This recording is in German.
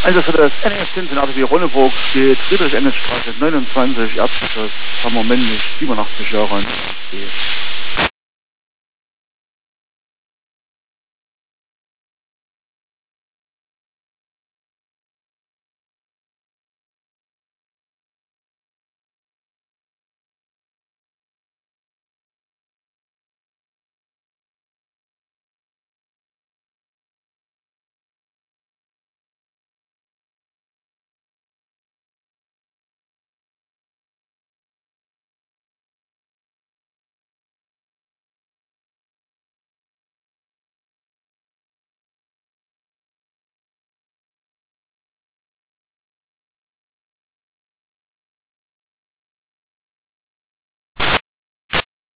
Also für das NS Zinsen ATW Ronneburg steht Friedrich-Engels-Straße 29, Erzbischof, haben wir männlich 87 Jahre alt.